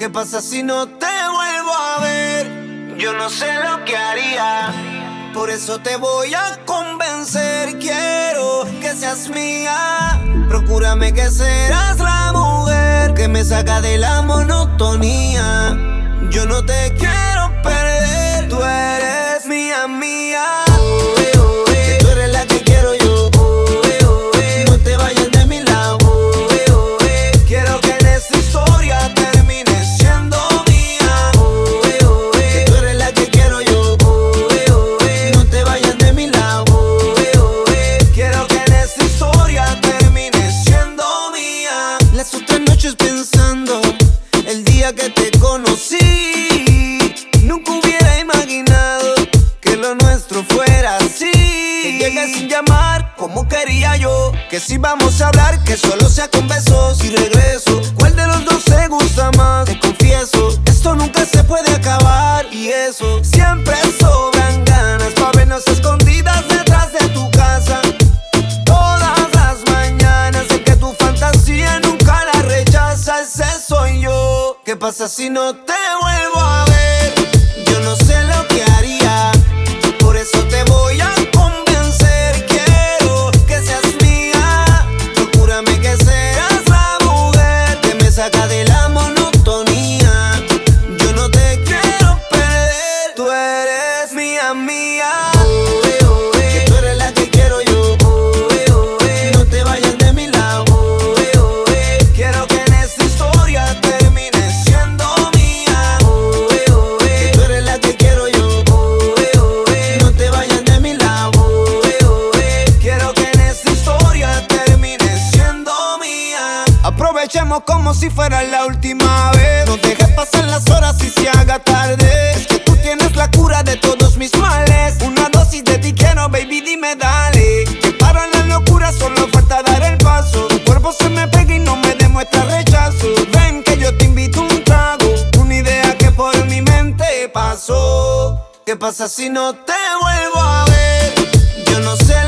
¿Qué pasa si no te vuelvo a ver? Yo no sé lo que haría, por eso te voy a convencer. Quiero que seas mía, procúrame que serás la mujer que me saca de la monotonía. Yo no te quiero perder, tú eres mía, mía. Que tú eres la que quiero yo. No te vayas de mi lado. Quiero que en esta historia termines siendo mía. Que tú eres la que quiero yo. No te vayas de mi lado. Quiero que en esta historia termines siendo mía. Las otras noches pensando el día que te conocí, nunca hubiera imaginado que lo nuestro fuera así. Que llegues sin llamar como quería yo, que si vamos a hablar que solo sea con besos y regreso. ¿Cuál de los dos te gusta más? Te confieso, esto nunca se puede acabar. Y eso, siempre sobran ganas pa' vernos escondidas detrás de tu casa. Todas las mañanas sé que tu fantasía nunca la rechazas. Ese soy yo. ¿Qué pasa si no te vuelvo a ver? Yo no sé lo que haría, por eso te voy a convencer. Quiero que seas mía, procúrame que seas la mujer que me saca de la monotonía. Yo no te quiero perder, tú eres mía, mía. Que tú eres la que quiero yo. No te vayas de mi lado. Quiero que en esta historia termines siendo mía. Que tú eres la que quiero yo. No te vayas de mi lado. Quiero que en esta historia termines siendo mía. Aprovechemos como si fuera la última vez. No dejes pasar las horas y se haga tarde. Es que tú tienes la cura de todos mis males. Una dosis de ti quiero, baby, dime dale. Que para la locura solo falta dar el paso. Tu cuerpo se me pega y no me demuestra rechazo. Ven que yo te invito un trago, una idea que por mi mente pasó. ¿Qué pasa si no te vuelvo a ver? Yo no sé